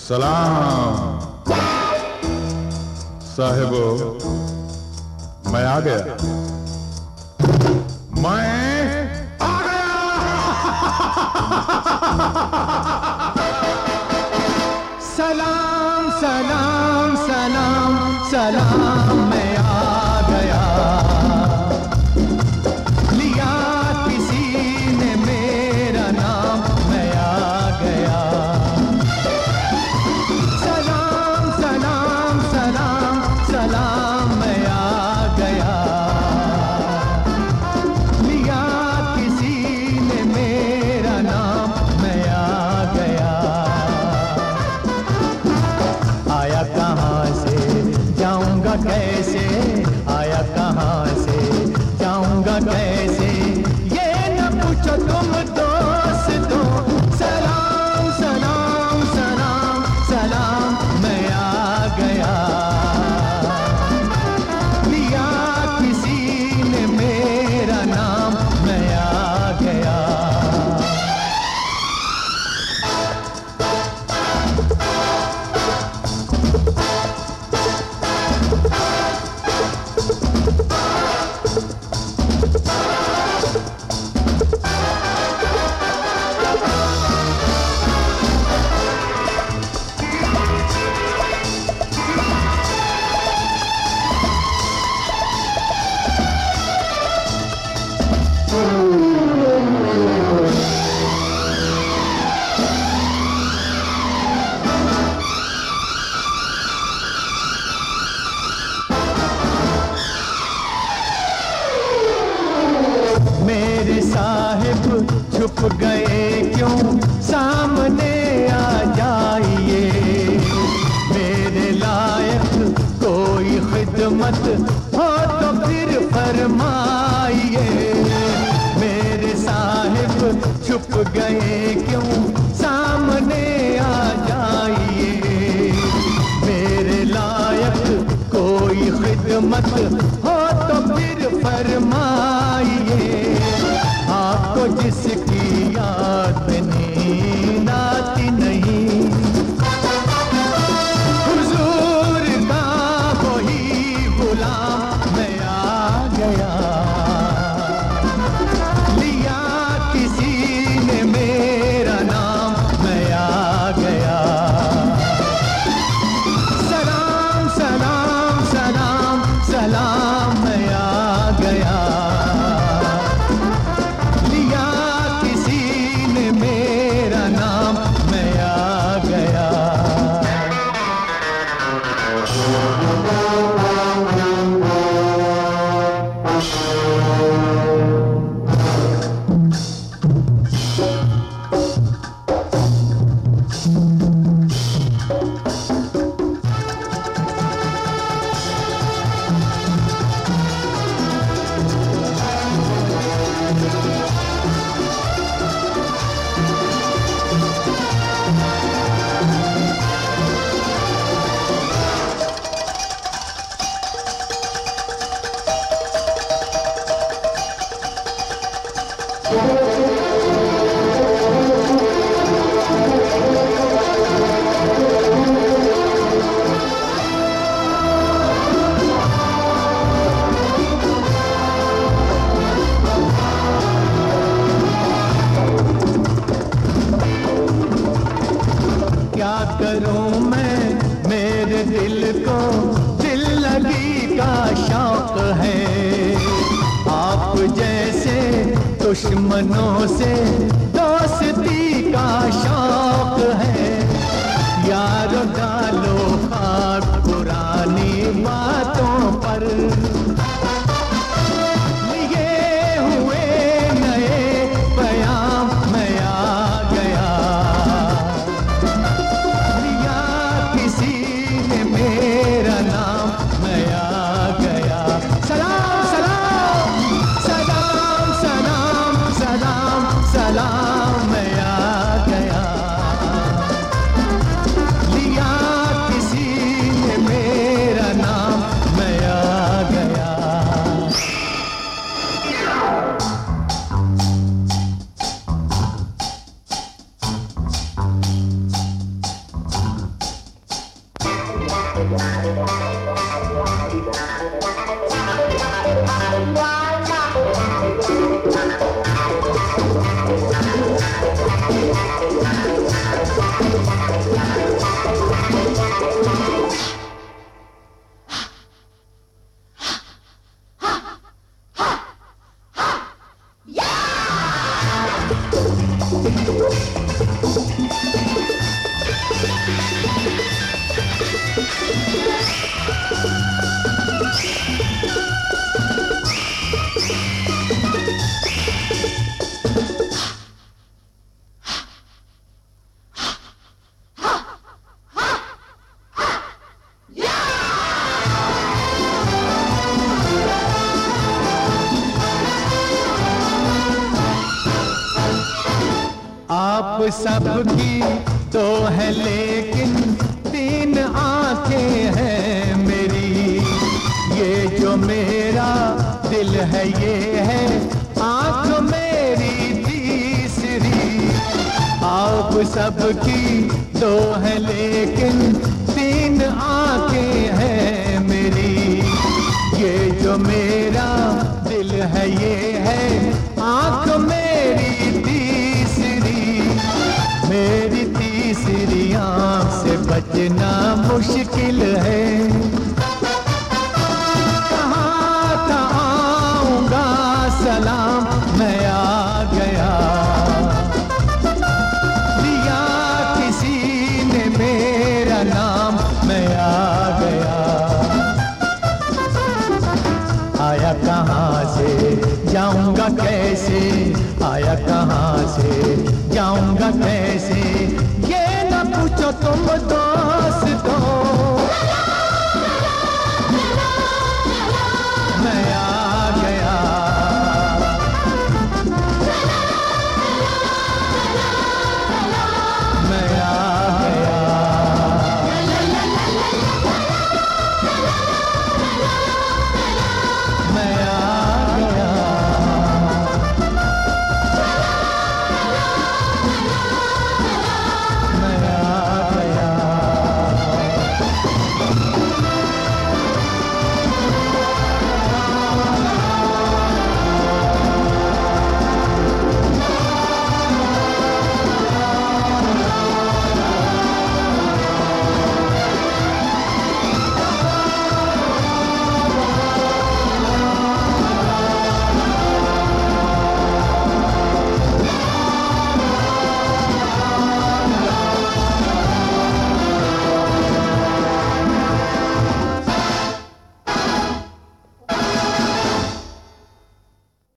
सलाम साहिबो, मैं आ गया, मैं आ गया। सलाम सलाम सलाम सलाम, मैं आ गया। लिया किसी ने मेरा नाम, मैं आ गया। सलाम सलाम सलाम सलाम, मैं आ गया। लिया किसी ने मेरा नाम, मैं आ गया। आया कहाँ से, जाऊंगा कैसे, आया कहाँ से, जाऊंगा कैसे, ये न पूछो तुम दोस्तों। सलाम सलाम सलाम सलाम, मैं आ गया। लिया किसी ने मेरा नाम, मैं आ गया। मेरे साहिब छुप गए क्यों, सामने आ जाइए। मेरे लायक कोई खिदमत हो तो फिर फरमाइए। मेरे साहिब छुप गए क्यों, सामने आ जाइए। मेरे लायक कोई खिदमत हो तो फिर फरमाइए। आपको जिसकी याद में नींद आती नहीं, हुजूर का वही गुलाम, मैं आ गया। लिया किसी ने मेरा नाम, मैं आ गया। सलाम सलाम सलाम सलाम, मैं आ गया। लिया किसी ने मेरा नाम, मैं आ गया। क्या करूं मैं, मेरे दिल को दिल लगी का शौक है। आप जैसे दुश्मनों से दोस्ती का शौक है। यारो डालो खाक पुरानी बातों पर, लिए हुए नए बयां, मैं आ गया। लिया किसी ने मेरा नाम, मैं आ गया। सलाम सलाम सलाम सलाम सलाम सलाम। आप सबकी तो है लेकिन तीन आंखें हैं मेरी, ये जो मेरा दिल है ये है आंख मेरी तीसरी। आप सबकी तो है लेकिन तीन आंखें हैं मेरी, ये जो मेरा दिल है ये है आंख मेरी तीसरी। मेरी तीसरी आंख से बचना मुश्किल है। कहाँ था आऊंगा सलाम, मैं आ गया। दिया किसी ने मेरा नाम, मैं आ गया। आया कहाँ से जाऊंगा कैसे, आया कहाँ से जाऊंगा कैसे, ये न पूछो तुम तो।